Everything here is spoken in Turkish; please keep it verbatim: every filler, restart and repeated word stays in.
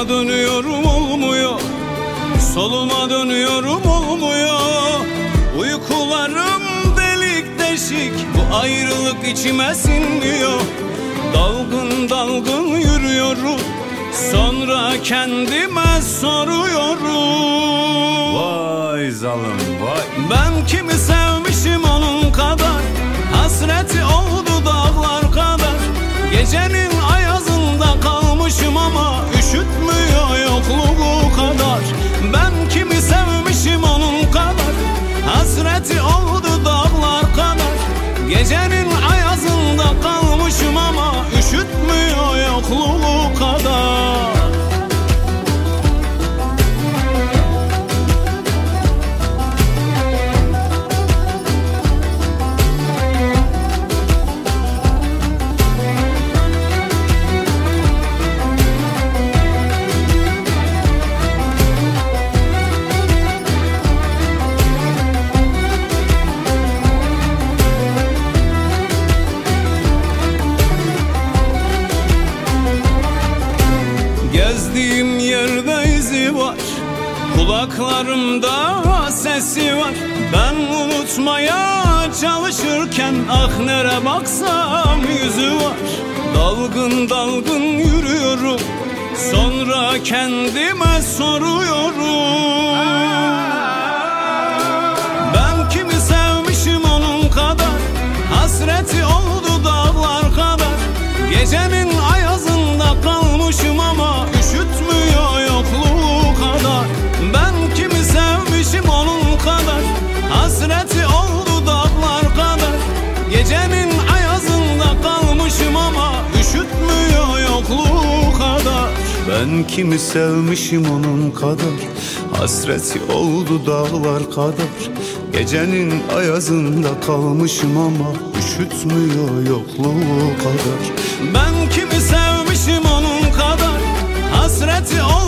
Sağa dönüyorum olmuyor, soluma dönüyorum olmuyor. Uykularım delik deşik, bu ayrılık içime sinmiyor. Dalgın dalgın yürüyorum, sonra kendime soruyorum. Vay zalim vay. Ben kimi sevmişim onun kadar, hasreti oldu dağlar kadar. Gecenin ayazında kalmışım ama üşütmüyor yokluğu kadar. Ben kimi sevmişim onun kadar, hasreti oldu dağlar kadar. Gecenin ayazında kalmışım ama üşütmüyor yokluğu kadar. Gezdiğim yerde izi var, kulaklarımda sesi var. Ben unutmaya çalışırken ah nere baksam yüzü var. Dalgın dalgın yürüyorum, sonra kendime soruyorum. Ben kimi sevmişim onun kadar, hasreti oldu dağlar kadar. Gecenin ayazında kalmışım ama üşütmüyor yokluğu kadar. Ben kimi sevmişim onun kadar, hasreti oldu dağlar kadar. Gecenin ayazında kalmışım ama üşütmüyor yokluğu kadar. Ben kimi sevmişim onun kadar, hasreti oldu dağlar kadar. Gecenin ayazında kalmışım ama üşütmüyor yokluğu kadar. Ben kimi sevmişim onun kadar, hasreti oldu